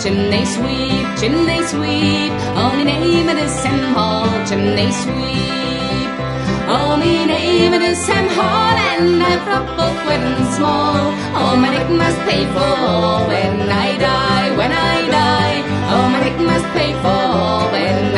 chimney sweep. Oh, me name it is Sam Hall, chimney sweep. Oh, me name it is Sam Hall, and I've brought both great and small. Oh, my dick must pay for all when I die, when I die. Oh, my dick must pay for all when